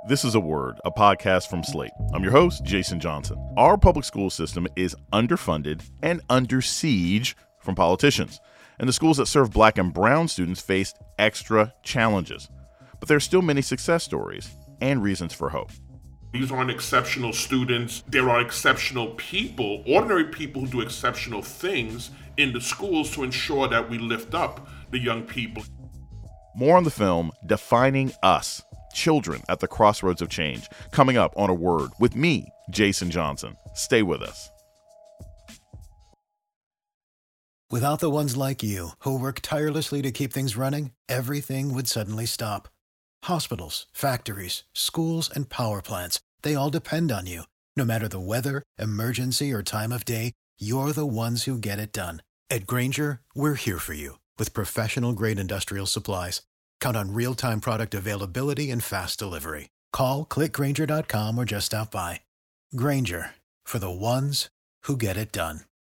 This is A Word, a podcast from Slate. I'm your host, Jason Johnson. Our public school system is underfunded and under siege from politicians, and the schools that serve Black and brown students face extra challenges. But there are still many success stories and reasons for hope. These aren't exceptional students. There are exceptional people, ordinary people who do exceptional things in the schools to ensure that we lift up the young people. More on the film, Defining Us, Children at the Crossroads of Change, coming up on A Word with me, Jason Johnson. Stay with us. Without the ones like you, who work tirelessly to keep things running, everything would suddenly stop. Hospitals, factories, schools, and power plants, they all depend on you. No matter the weather, emergency, or time of day, you're the ones who get it done. At Grainger, we're here for you with professional-grade industrial supplies. Count on real-time product availability and fast delivery. Call, click Grainger.com, or just stop by. Grainger, for the ones who get it done.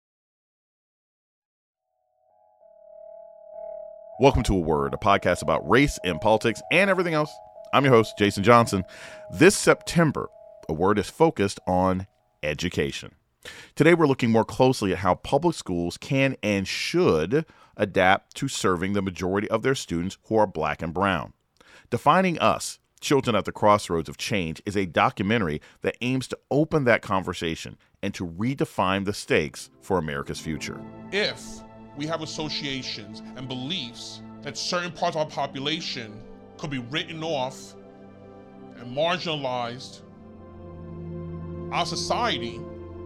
Welcome to A Word, a podcast about race and politics and everything else. I'm your host, Jason Johnson. This September, A Word is focused on education. Today, we're looking more closely at how public schools can and should adapt to serving the majority of their students who are Black and brown. Defining Us, Children at the Crossroads of Change, is a documentary that aims to open that conversation and to redefine the stakes for America's future. If we have associations and beliefs that certain parts of our population could be written off and marginalized, our society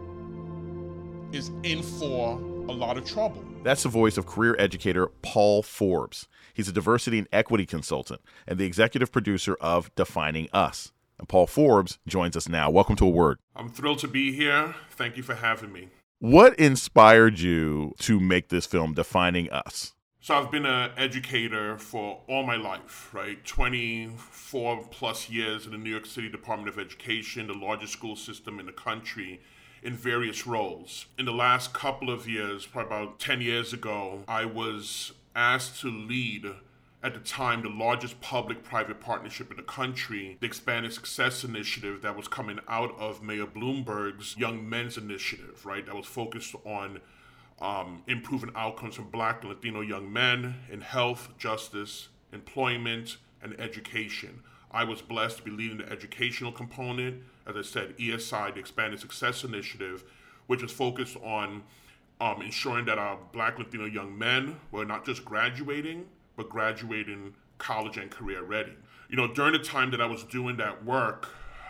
is in for a lot of trouble. That's the voice of career educator Paul Forbes. He's a diversity and equity consultant and the executive producer of Defining Us. And Paul Forbes joins us now. Welcome to A Word. I'm thrilled to be here. Thank you for having me. What inspired you to make this film, Defining Us? So I've been an educator for all my life, right? 24 plus years in the New York City Department of Education, the largest school system in the country, in various roles. In the last couple of years, probably about 10 years ago, I was asked to lead, at the time, the largest public-private partnership in the country, the Expanded Success Initiative that was coming out of Mayor Bloomberg's Young Men's Initiative, right? That was focused on improving outcomes for Black and Latino young men in health, justice, employment, and education. I was blessed to be leading the educational component, as I said, ESI, the Expanded Success Initiative, which is focused on ensuring that our Black Latino young men were not just graduating, but graduating college and career ready. You know, during the time that I was doing that work,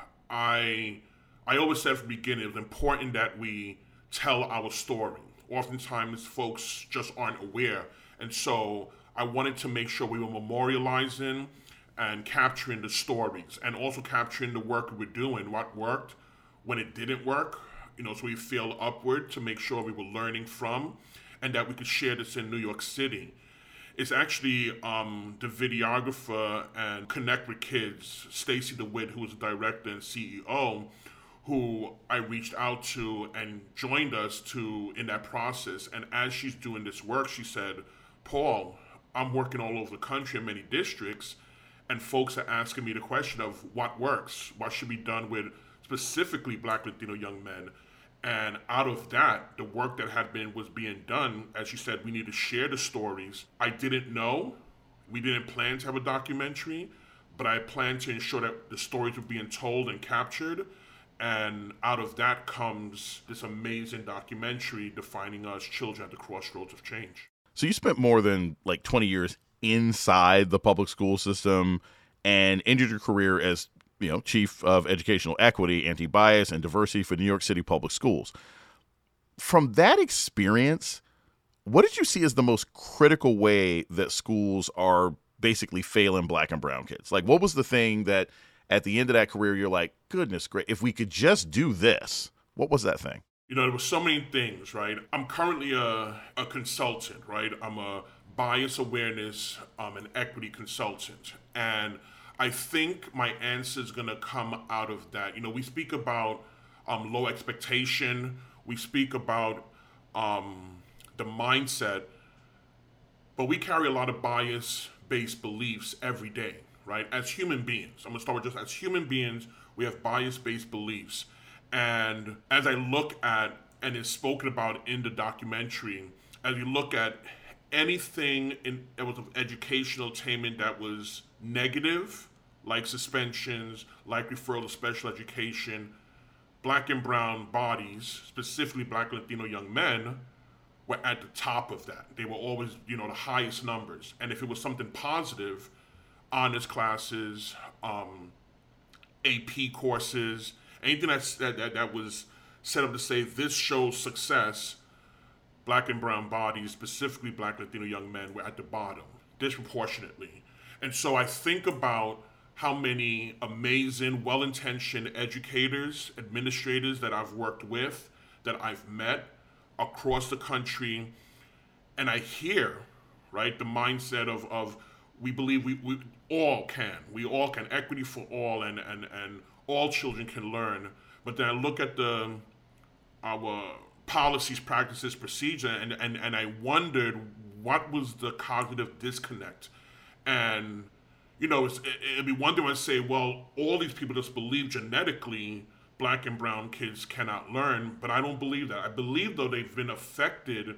I always said from the beginning, it was important that we tell our story. Oftentimes, folks just aren't aware. And so I wanted to make sure we were memorializing and capturing the stories and also capturing the work we were doing, what worked, when it didn't work, you know, so we feel upward to make sure we were learning from and that we could share this in New York City. It's actually the videographer and Connect with Kids, Stacy DeWitt, who is the director and CEO, who I reached out to and joined us in that process. And as she's doing this work, she said, Paul, I'm working all over the country in many districts, and folks are asking me the question of what works, what should be done with specifically Black Latino young men. And out of that, the work that was being done, as she said, we need to share the stories. I didn't know, we didn't plan to have a documentary, but I planned to ensure that the stories were being told and captured. And out of that comes this amazing documentary, Defining Us, Children at the Crossroads of Change. So you spent more than 20 years inside the public school system and ended your career as, chief of educational equity, anti-bias, and diversity for New York City Public Schools. From that experience, what did you see as the most critical way that schools are basically failing Black and brown kids? Like, what was the thing that at the end of that career, you're like, goodness great, if we could just do this? What was that thing? There were so many things, right? I'm currently a consultant, right? I'm a bias awareness and equity consultant. And I think my answer is going to come out of that. We speak about low expectation. We speak about the mindset, but we carry a lot of bias-based beliefs every day, right? As human beings, I'm gonna start with just as human beings, we have bias-based beliefs. And as I look at, and is spoken about in the documentary, as you look at anything that was of educational attainment that was negative, like suspensions, like referral to special education, Black and brown bodies, specifically Black and Latino young men, were at the top of that. They were always, the highest numbers. And if it was something positive, honors classes, AP courses, anything that was set up to say this shows success, Black and brown bodies, specifically Black and Latino young men, were at the bottom, disproportionately. And so I think about how many amazing, well-intentioned educators, administrators that I've worked with, that I've met across the country, and I hear, right, the mindset of we believe we all can. We all can. Equity for all, and all children can learn. But then I look at our policies, practices, procedure, and I wondered what was the cognitive disconnect. And it'd be one thing when I say, well, all these people just believe genetically Black and brown kids cannot learn, but I don't believe that. I believe, though, they've been affected.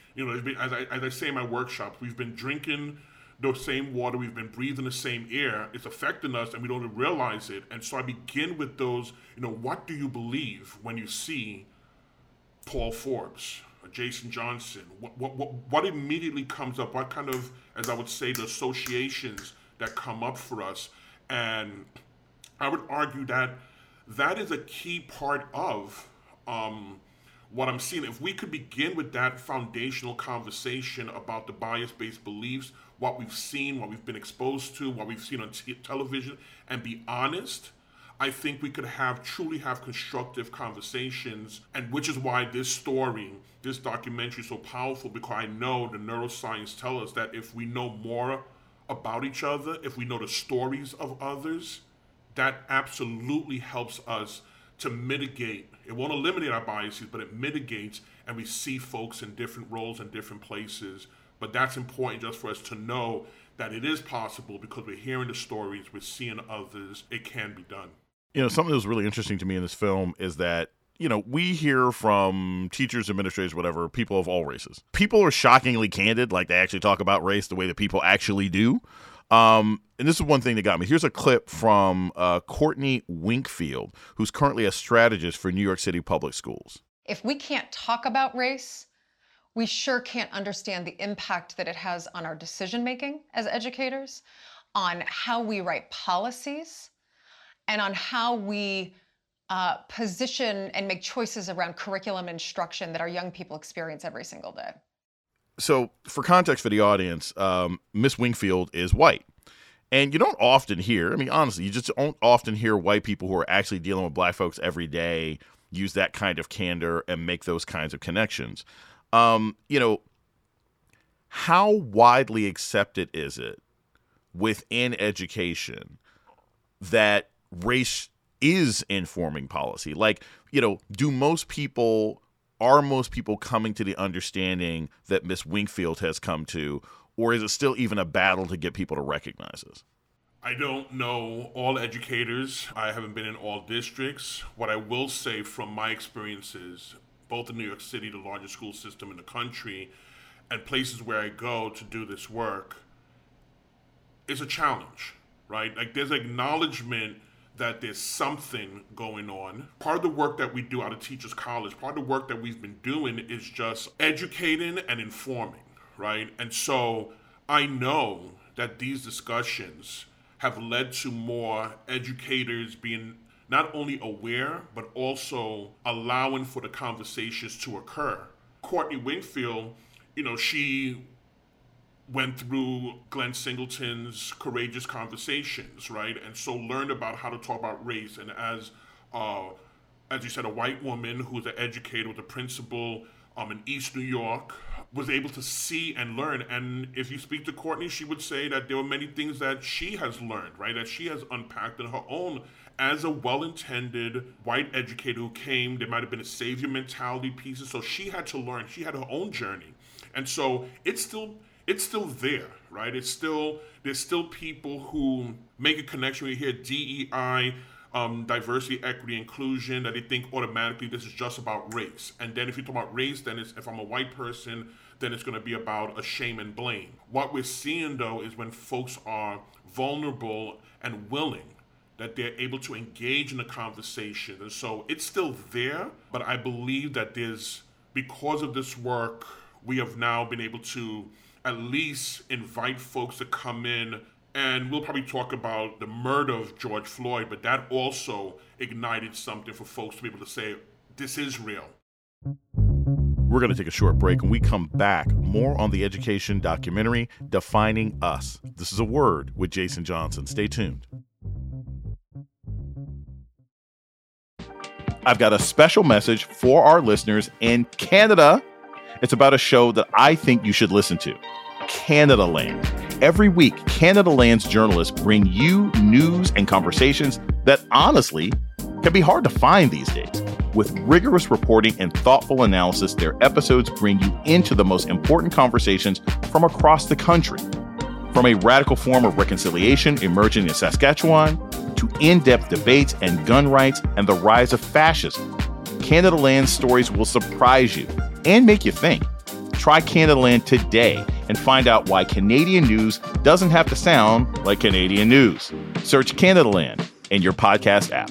As I say in my workshops, we've been drinking the same water, we've been breathing the same air. It's affecting us, and we don't even realize it. And so I begin with those. What do you believe when you see Paul Forbes, or Jason Johnson? What immediately comes up? What kind of, as I would say, the associations that come up for us? And I would argue that is a key part of what I'm seeing. If we could begin with that foundational conversation about the bias-based beliefs, what we've seen, what we've been exposed to, what we've seen on television, and be honest, I think we could truly have constructive conversations, and which is why this documentary is so powerful, because I know the neuroscience tell us that if we know more about each other, if we know the stories of others, that absolutely helps us to mitigate. It won't eliminate our biases, but it mitigates, and we see folks in different roles and different places. But that's important just for us to know that it is possible, because we're hearing the stories, we're seeing others, it can be done. Something that was really interesting to me in this film is that, we hear from teachers, administrators, whatever, people of all races. People are shockingly candid, like they actually talk about race the way that people actually do. And this is one thing that got me. Here's a clip from Courtney Winkfield, who's currently a strategist for New York City Public Schools. If we can't talk about race, we sure can't understand the impact that it has on our decision-making as educators, on how we write policies, and on how we position and make choices around curriculum instruction that our young people experience every single day. So for context for the audience, Miss Winkfield is white. And you don't often hear, honestly, you just don't often hear white people who are actually dealing with Black folks every day use that kind of candor and make those kinds of connections. How widely accepted is it within education that race is informing policy? Like, are most people coming to the understanding that Miss Winkfield has come to, or is it still even a battle to get people to recognize this? I don't know all educators. I haven't been in all districts. What I will say from my experiences, both in New York City, the largest school system in the country, and places where I go to do this work, is a challenge, right? Like, there's acknowledgement that there's something going on. Part of the work that we do out of Teachers College, part of the work that we've been doing is just educating and informing, right? And so I know that these discussions have led to more educators being not only aware, but also allowing for the conversations to occur. Courtney Winkfield, she went through Glenn Singleton's Courageous Conversations, right? And so learned about how to talk about race. And as you said, a white woman who's an educator, was a principal in East New York, was able to see and learn. And if you speak to Courtney, she would say that there were many things that she has learned, right? That she has unpacked in her own, as a well-intended white educator who came. There might have been a savior mentality pieces. So she had to learn. She had her own journey. And so it's still it's still there, right? There's still people who make a connection when you hear DEI, diversity, equity, inclusion, that they think automatically this is just about race. And then if you talk about race, then if I'm a white person, then it's going to be about a shame and blame. What we're seeing, though, is when folks are vulnerable and willing, that they're able to engage in the conversation. And so it's still there, but I believe that because of this work, we have now been able to at least invite folks to come in, and we'll probably talk about the murder of George Floyd, but that also ignited something for folks to be able to say, this is real. We're going to take a short break. When we come back, more on the education documentary, Defining Us. This is A Word with Jason Johnson. Stay tuned. I've got a special message for our listeners in Canada. It's about a show that I think you should listen to, Canadaland. Every week, Canadaland's journalists bring you news and conversations that honestly can be hard to find these days. With rigorous reporting and thoughtful analysis, their episodes bring you into the most important conversations from across the country. From a radical form of reconciliation emerging in Saskatchewan to in-depth debates and gun rights and the rise of fascism, Canadaland's stories will surprise you and make you think. Try Canadaland today and find out why Canadian news doesn't have to sound like Canadian news. Search Canadaland in your podcast app.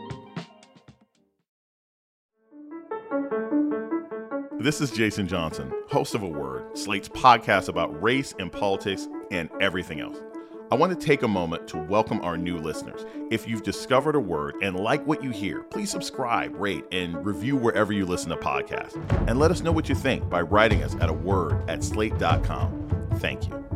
This is Jason Johnson, host of A Word, Slate's podcast about race and politics and everything else. I want to take a moment to welcome our new listeners. If you've discovered A Word and like what you hear, please subscribe, rate, and review wherever you listen to podcasts. And let us know what you think by writing us at aword@slate.com. Thank you.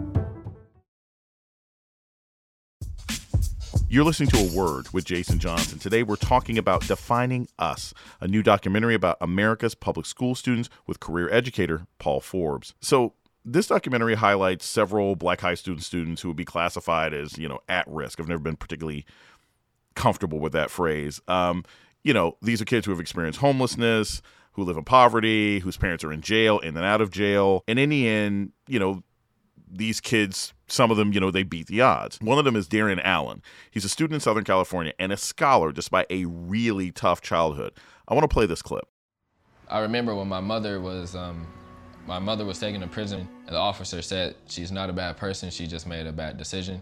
You're listening to A Word with Jason Johnson. Today we're talking about Defining Us, a new documentary about America's public school students with career educator Paul Forbes. So this documentary highlights several Black high students who would be classified as, at risk. I've never been particularly comfortable with that phrase. These are kids who have experienced homelessness, who live in poverty, whose parents are in jail, in and out of jail. And in the end, these kids, some of them, they beat the odds. One of them is Darian Allen. He's a student in Southern California and a scholar despite a really tough childhood. I want to play this clip. I remember when my mother was taken to prison, and the officer said she's not a bad person, she just made a bad decision.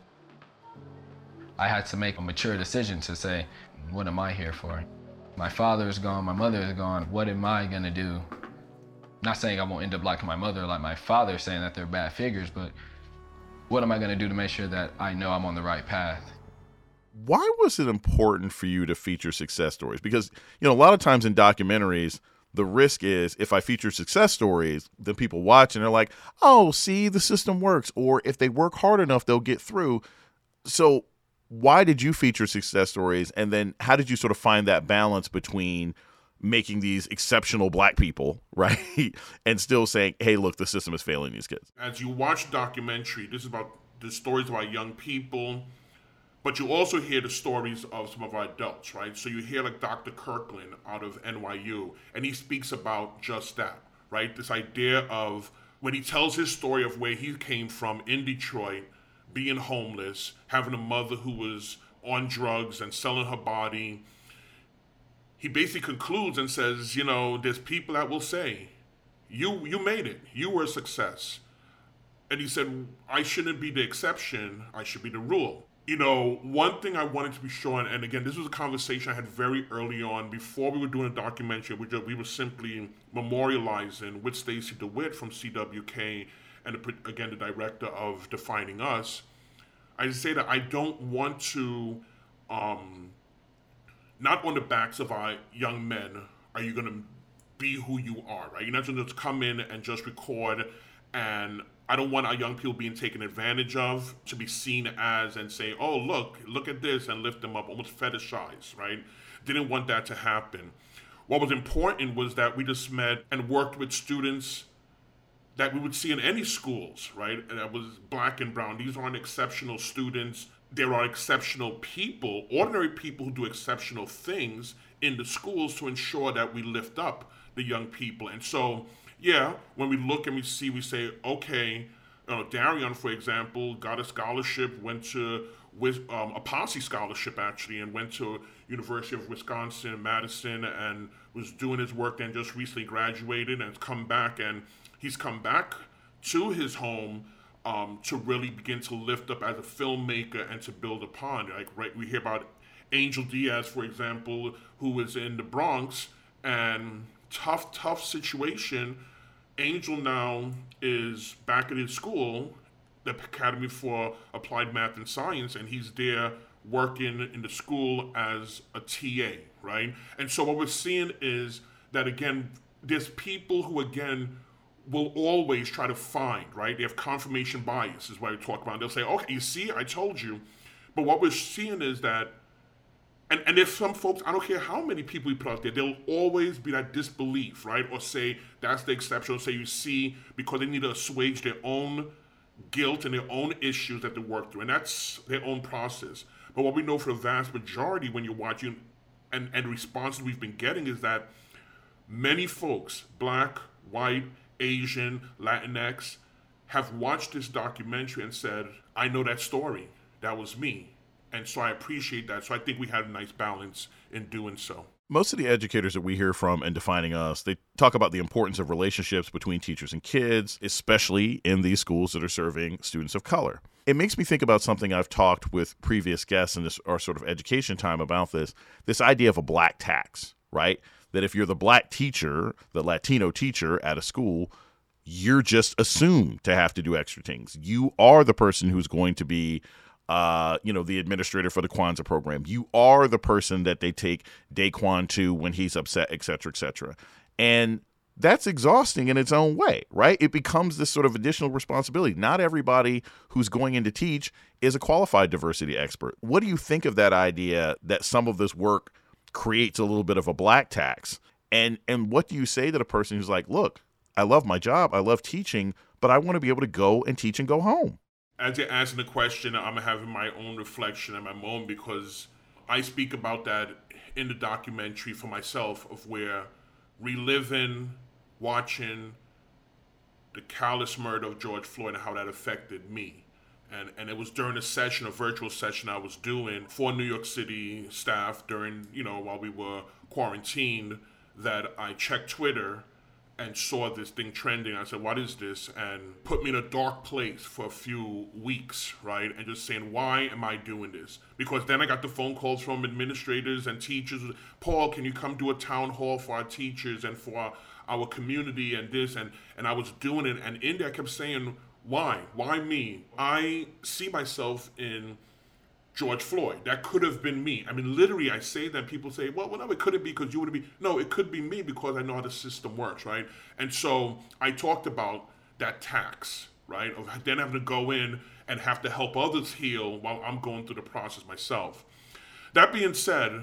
I had to make a mature decision to say, what am I here for? My father is gone, my mother is gone, what am I gonna do? Not saying I won't end up like my mother, like my father, saying that they're bad figures, but what am I gonna do to make sure that I know I'm on the right path? Why was it important for you to feature success stories? Because, a lot of times in documentaries, the risk is if I feature success stories, then people watch and they're like, oh, see, the system works. Or if they work hard enough, they'll get through. So why did you feature success stories? And then how did you sort of find that balance between making these exceptional Black people, right, and still saying, hey, look, the system is failing these kids? As you watch the documentary, this is about the stories about young people, but you also hear the stories of some of our adults, right? So you hear like Dr. Kirkland out of NYU, and he speaks about just that, right? This idea of when he tells his story of where he came from in Detroit, being homeless, having a mother who was on drugs and selling her body, he basically concludes and says, there's people that will say, you made it, you were a success. And he said, I shouldn't be the exception, I should be the rule. One thing I wanted to be sure, and again, this was a conversation I had very early on before we were doing a documentary. We were simply memorializing with Stacey DeWitt from CWK and again, the director of Defining Us. I say that I don't want to, not on the backs of our young men, are you going to be who you are, right? You're not going to just come in and just record, and I don't want our young people being taken advantage of to be seen as and say, oh, look at this, and lift them up, almost fetishize, right? Didn't want that to happen. What was important was that we just met and worked with students that we would see in any schools, right? And that was Black and brown. These aren't exceptional students. There are exceptional people, ordinary people who do exceptional things in the schools to ensure that we lift up the young people. And so, yeah, when we look and we see, we say, okay, Darion, for example, got a scholarship, went to a Posse scholarship actually, and went to University of Wisconsin, Madison, and was doing his work. Then just recently graduated and he's come back to his home to really begin to lift up as a filmmaker and to build upon. We hear about Angel Diaz, for example, who was in the Bronx, and tough situation. Angel now is back at his school, the Academy for Applied Math and Science, and he's there working in the school as a TA, right? And so what we're seeing is that, again, there's people who, again, will always try to find, right? They have confirmation bias, is what we talk about. They'll say, okay, you see, I told you. But what we're seeing is that, and there's some folks, I don't care how many people we put out there, there'll always be that disbelief, right? Or say that's the exception, or say, you see, because they need to assuage their own guilt and their own issues that they work through. And that's their own process. But what we know for the vast majority when you're watching, and the responses we've been getting, is that many folks, Black, white, Asian, Latinx, have watched this documentary and said, I know that story. That was me. And so I appreciate that. So I think we had a nice balance in doing so. Most of the educators that we hear from in Defining Us, they talk about the importance of relationships between teachers and kids, especially in these schools that are serving students of color. It makes me think about something I've talked with previous guests in our sort of education time about this idea of a black tax, right? That if you're the Black teacher, the Latino teacher at a school, you're just assumed to have to do extra things. You are the person who's going to be the administrator for the Kwanzaa program. You are the person that they take Daquan to when he's upset, et cetera, et cetera. And that's exhausting in its own way, right? It becomes this sort of additional responsibility. Not everybody who's going in to teach is a qualified diversity expert. What do you think of that idea that some of this work creates a little bit of a black tax? And what do you say to the person who's like, look, I love my job, I love teaching, but I want to be able to go and teach and go home? As you're asking the question, I'm having my own reflection and my own, because I speak about that in the documentary for myself, of where reliving, watching the callous murder of George Floyd and how that affected me. And it was during a virtual session I was doing for New York City staff during, while we were quarantined, that I checked Twitter and saw this thing trending. I said, what is this? And put me in a dark place for a few weeks, right? And just saying, why am I doing this? Because then I got the phone calls from administrators and teachers. Paul, can you come do a town hall for our teachers and for our community and this? And I was doing it. And in there I kept saying, why? Why me? I see myself in George Floyd. That could have been me. I mean, literally, I say that, people say, well, no, it couldn't be because you would be. No, it could be me because I know how the system works, right? And so I talked about that tax, right? Of then having to go in and have to help others heal while I'm going through the process myself. That being said,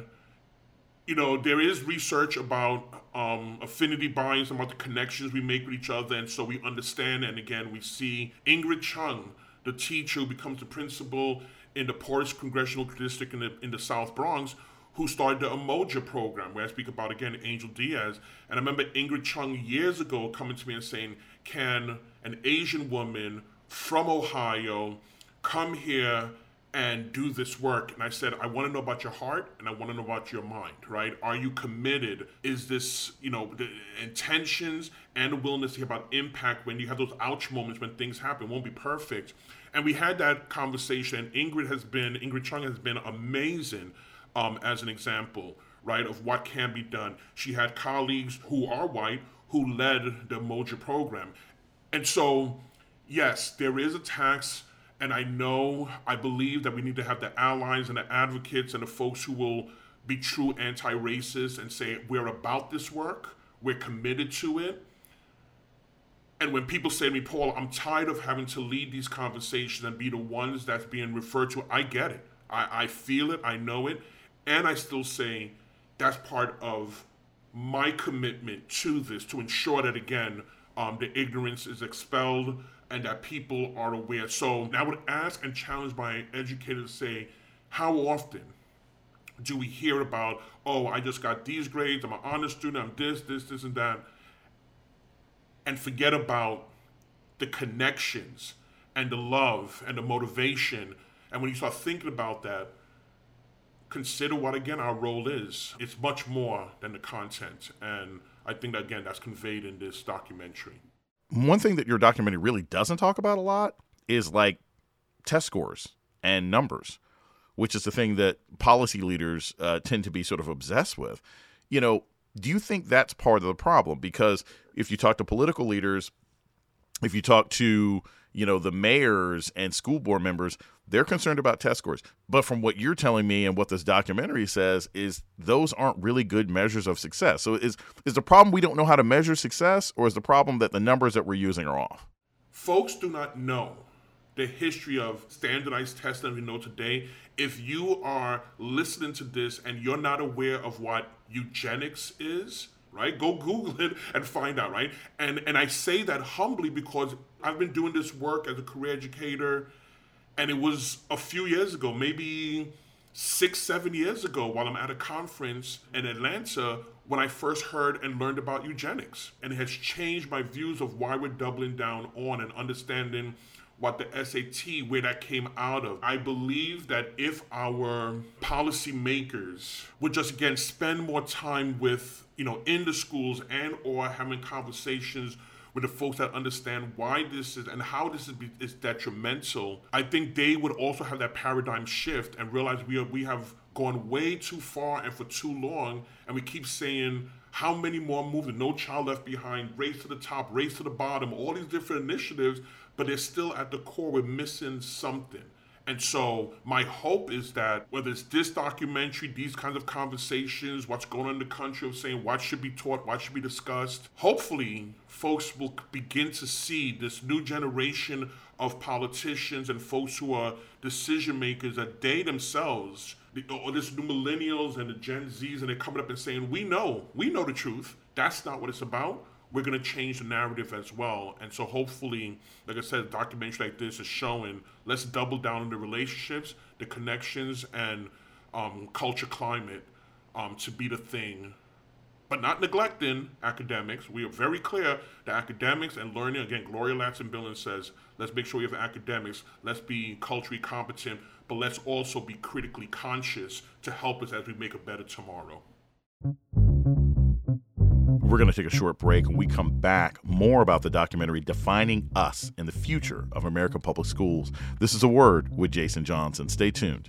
there is research about affinity bias, about the connections we make with each other, and so we understand. And again, we see Ingrid Chung, the teacher who becomes the principal in the poorest congressional district in the South Bronx, who started the Umoja program, where I speak about, again, Angel Diaz. And I remember Ingrid Chung years ago coming to me and saying, can an Asian woman from Ohio come here and do this work? And I said, I want to know about your heart and I want to know about your mind, right? Are you committed? Is this, the intentions and the willingness to hear about impact when you have those ouch moments when things happen? It won't be perfect. And we had that conversation. Ingrid Chung has been amazing as an example, right, of what can be done. She had colleagues who are white who led the Umoja program. And so, yes, there is a tax. And I believe that we need to have the allies and the advocates and the folks who will be true anti-racists and say, we're about this work, we're committed to it. And when people say to me, Paul, I'm tired of having to lead these conversations and be the ones that's being referred to, I get it. I feel it, I know it. And I still say that's part of my commitment to this, to ensure that, again, the ignorance is expelled and that people are aware. So I would ask and challenge my educators to say, how often do we hear about, oh, I just got these grades, I'm an honor student, I'm this, and that, and forget about the connections and the love and the motivation. And when you start thinking about that, consider what, again, our role is. It's much more than the content. And I think that, again, that's conveyed in this documentary. One thing that your documentary really doesn't talk about a lot is like test scores and numbers, which is the thing that policy leaders tend to be sort of obsessed with. You know, do you think that's part of the problem? Because if you talk to political leaders, if you talk to, you know, the mayors and school board members, they're concerned about test scores. But from what you're telling me and what this documentary says is those aren't really good measures of success. So is the problem we don't know how to measure success, or is the problem that the numbers that we're using are off? Folks do not know the history of standardized testing that we know today. If you are listening to this and you're not aware of what eugenics is, right? Go Google it and find out, right? And I say that humbly because I've been doing this work as a career educator, and it was a few years ago, maybe 6-7 years ago, while I'm at a conference in Atlanta, when I first heard and learned about eugenics. And it has changed my views of why we're doubling down on and understanding what the SAT, where that came out of. I believe that if our policymakers would just, again, spend more time with, you know, in the schools and or having conversations with the folks that understand why this is and how this is detrimental, I think they would also have that paradigm shift and realize we have gone way too far and for too long, and we keep saying how many more moves, No Child Left Behind, Race to the Top, Race to the Bottom, all these different initiatives, but they're still at the core, we're missing something. And so my hope is that whether it's this documentary, these kinds of conversations, what's going on in the country of saying what should be taught, what should be discussed, hopefully folks will begin to see this new generation of politicians and folks who are decision makers, that they themselves, or this new millennials and the Gen Zs, and they're coming up and saying, we know the truth. That's not what it's about. We're going to change the narrative as well. And so hopefully, like I said, a documentary like this is showing, let's double down on the relationships, the connections, and culture climate to be the thing, but not neglecting academics. We are very clear that academics and learning, again, Gloria Ladson-Billings says, let's make sure we have academics, let's be culturally competent, but let's also be critically conscious to help us as we make a better tomorrow. We're going to take a short break. When we come back, more about the documentary Defining Us and the Future of American Public Schools. This is A Word with Jason Johnson. Stay tuned.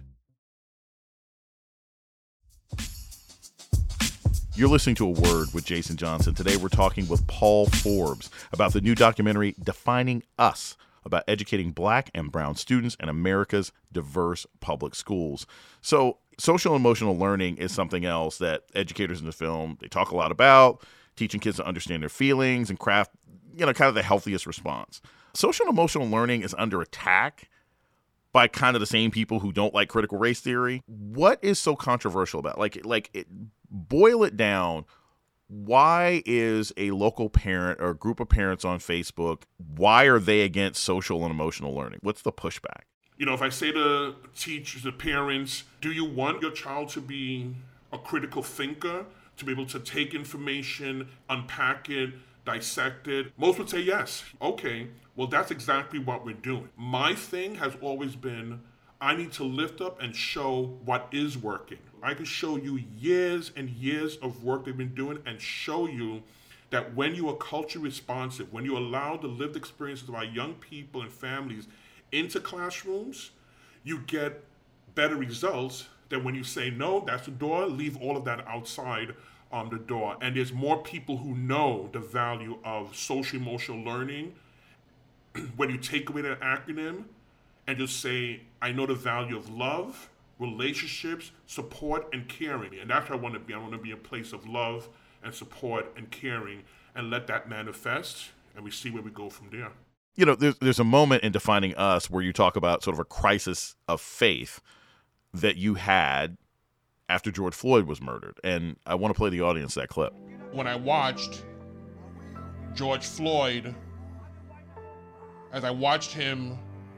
You're listening to A Word with Jason Johnson. Today we're talking with Paul Forbes about the new documentary Defining Us, about educating Black and brown students in America's diverse public schools. So social emotional learning is something else that educators in the film, they talk a lot about, teaching kids to understand their feelings and craft, you know, kind of the healthiest response. Social and emotional learning is under attack by kind of the same people who don't like critical race theory. What is so controversial about it? Boil it down. Why is a local parent or a group of parents on Facebook, why are they against social and emotional learning? What's the pushback? You know, if I say to teachers, to parents, do you want your child to be a critical thinker, to be able to take information, unpack it, dissect it? Most would say yes. Okay, well, that's exactly what we're doing. My thing has always been, I need to lift up and show what is working. I can show you years and years of work they've been doing and show you that when you are culture responsive, when you allow the lived experiences of our young people and families into classrooms, you get better results than when you say, no, that's the door, leave all of that outside the door. And there's more people who know the value of social emotional learning when you take away that acronym and just say, I know the value of love, relationships, support, and caring. And that's where I want to be. I want to be a place of love and support and caring, and let that manifest, and we see where we go from there. You know, there's a moment in Defining Us where you talk about sort of a crisis of faith that you had after George Floyd was murdered. And I want to play the audience that clip. When I watched George Floyd, as I watched him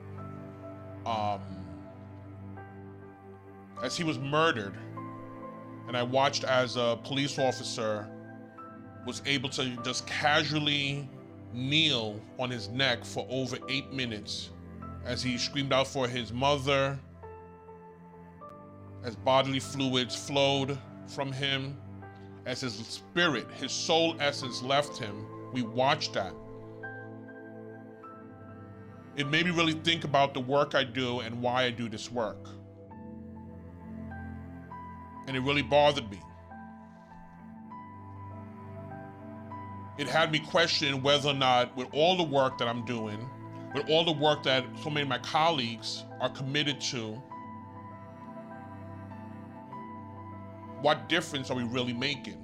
as he was murdered, and I watched as a police officer was able to just casually kneel on his neck for over 8 minutes as he screamed out for his mother, as bodily fluids flowed from him, as his spirit, his soul essence left him. We watched that. It made me really think about the work I do and why I do this work. And it really bothered me. It had me question whether or not, with all the work that I'm doing, with all the work that so many of my colleagues are committed to, what difference are we really making?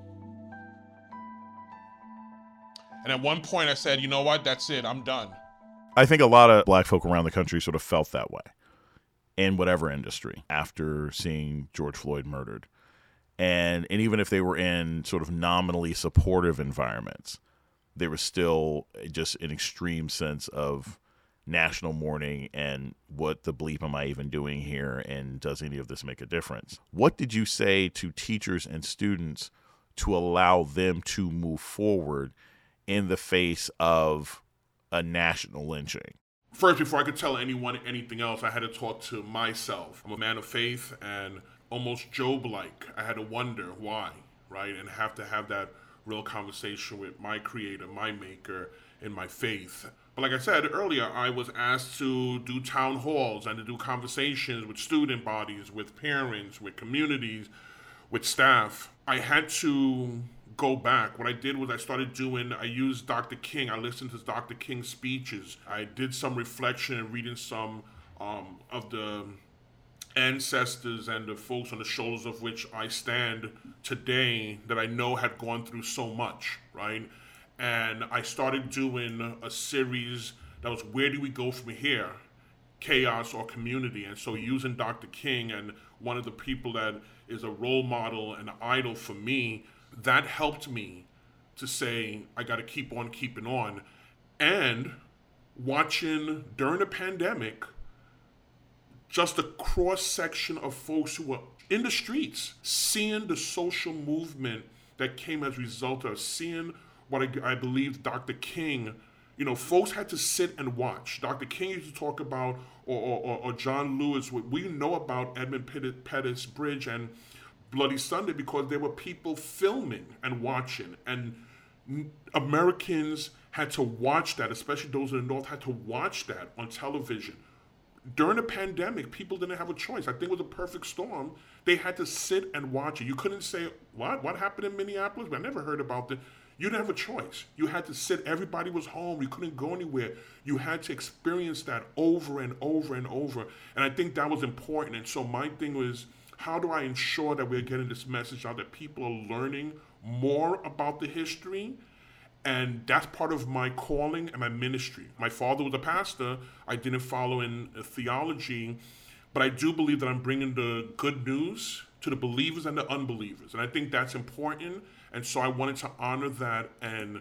And at one point I said, you know what, that's it, I'm done. I think a lot of Black folk around the country sort of felt that way in whatever industry after seeing George Floyd murdered. And even if they were in sort of nominally supportive environments, there was still just an extreme sense of national mourning and what the bleep am I even doing here, and does any of this make a difference? What did you say to teachers and students to allow them to move forward in the face of a national lynching? First, before I could tell anyone anything else, I had to talk to myself. I'm a man of faith, and almost Job-like, I had to wonder why, right? And have to have that real conversation with my creator, my maker, in my faith. But like I said earlier, I was asked to do town halls and to do conversations with student bodies, with parents, with communities, with staff. I had to go back. What I did was I used Dr. King. I listened to Dr. King's speeches. I did some reflection and reading some of the ancestors and the folks on the shoulders of which I stand today that I know had gone through so much, right? And I started doing a series that was, where do we go from here? Chaos or community? And so using Dr. King, and one of the people that is a role model and idol for me, that helped me to say, I got to keep on keeping on. And watching during the pandemic, just a cross section of folks who were in the streets, seeing the social movement that came as a result of seeing what I believe Dr. King, folks had to sit and watch. Dr. King used to talk about, or John Lewis, we know about Edmund Pettus Bridge and Bloody Sunday because there were people filming and watching, and Americans had to watch that, especially those in the North had to watch that on television. During the pandemic, people didn't have a choice. I think it was a perfect storm. They had to sit and watch it. You couldn't say, what happened in Minneapolis? I never heard about that. You didn't have a choice. You had to sit. Everybody was home. You couldn't go anywhere. You had to experience that over and over and over. And I think that was important. And so my thing was, how do I ensure that we're getting this message out, that people are learning more about the history? And that's part of my calling and my ministry. My father was a pastor. I didn't follow in theology, but I do believe that I'm bringing the good news to the believers and the unbelievers. And I think that's important. And so I wanted to honor that and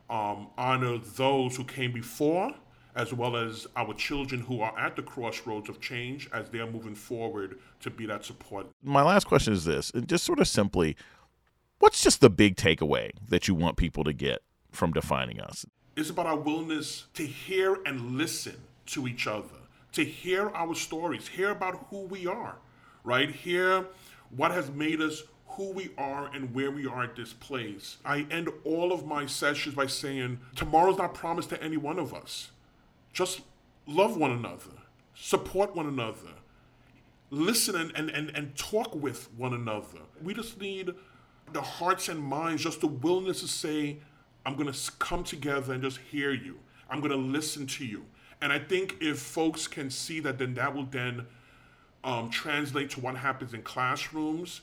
honor those who came before, as well as our children who are at the crossroads of change as they are moving forward to be that support. My last question is this, just sort of simply, what's just the big takeaway that you want people to get from Defining Us? It's about our willingness to hear and listen to each other, to hear our stories, hear about who we are, right? Hear what has made us who we are and where we are at this place. I end all of my sessions by saying, tomorrow's not promised to any one of us. Just love one another, support one another, listen and talk with one another. We just need the hearts and minds, just the willingness to say, I'm going to come together and just hear you. I'm going to listen to you. And I think if folks can see that, then that will then translate to what happens in classrooms,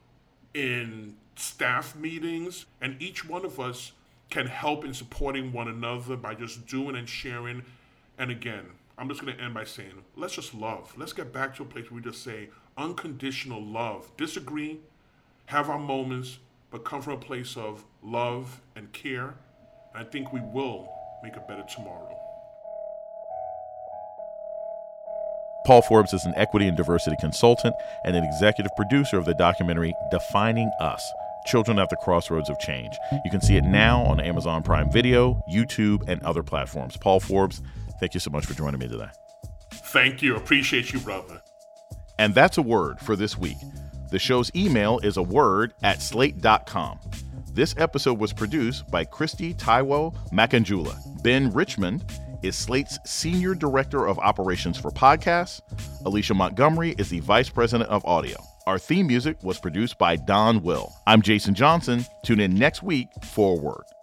in staff meetings, and each one of us can help in supporting one another by just doing and sharing. And again, I'm just going to end by saying, let's just love. Let's get back to a place where we just say unconditional love. Disagree, have our moments, but come from a place of love and care. I think we will make a better tomorrow. Paul Forbes is an equity and diversity consultant and an executive producer of the documentary Defining Us, Children at the Crossroads of Change. You can see it now on Amazon Prime Video, YouTube, and other platforms. Paul Forbes, thank you so much for joining me today. Thank you. Appreciate you, brother. And that's A Word for this week. The show's email is aword@slate.com. This episode was produced by Christy Taiwo Makanjula. Ben Richmond is Slate's Senior Director of Operations for Podcasts. Alicia Montgomery is the Vice President of Audio. Our theme music was produced by Don Will. I'm Jason Johnson. Tune in next week for A Word.